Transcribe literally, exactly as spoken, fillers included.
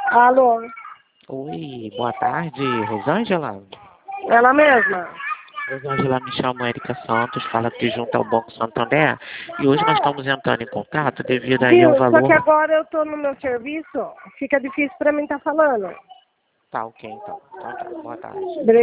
Alô? Oi, boa tarde, Rosângela? Ela mesma? Rosângela, me chamo Erika Santos, fala aqui junto ao Banco Santander e hoje nós estamos entrando em contato devido aí ao Viu? Só que valor... agora eu tô no meu serviço, fica difícil pra mim estar falando. Tá, ok, então. Então tá, boa tarde.